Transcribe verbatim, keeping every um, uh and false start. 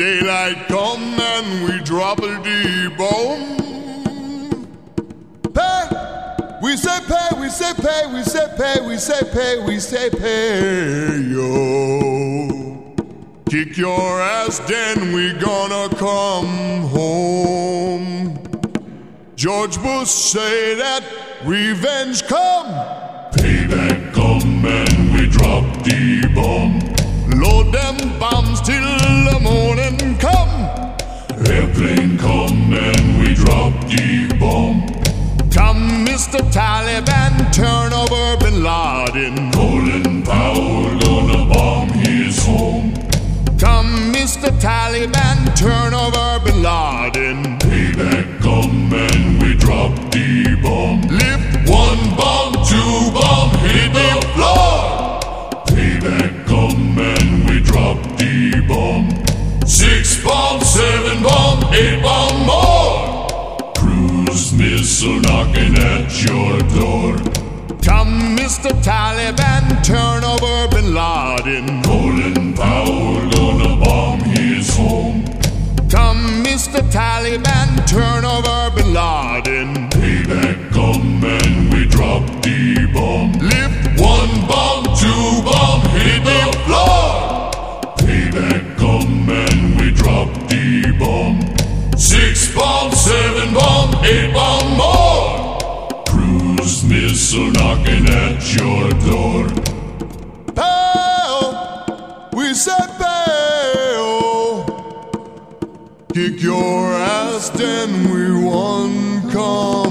Daylight come and we drop a D-bomb. Pay, we say pay, we say pay, we say pay, we say pay, we say pay, yo. Kick your ass, then we gonna come home. George Bush say that revenge come. Payback come and we drop the bomb. Load them bombs till the morning come. Airplane come and we drop the bomb. Come, Mister Taliban, turn over Bin Laden. Colin Powell gonna bomb his home. Come, Mister Taliban, turn over Bin Laden. Payback come and we drop the bomb. Lift one bomb, two bomb, hit the floor. Payback come and we drop the bomb. Six bomb, seven bomb, eight bomb more. Cruise missile knocking at your door. Come, Mister Taliban, turn over Bin Laden. Colin Powell gonna bomb his home. Come, Mister Taliban, turn over Bin Laden. Payback come and we drop the bomb. Lift one bomb, two bomb, hit the floor. Payback come and we drop the bomb. Six bomb, seven bomb, eight bomb more. Cruise missile knocking at your door. Pay, we say pay, oh. Kick your ass, then we won't come.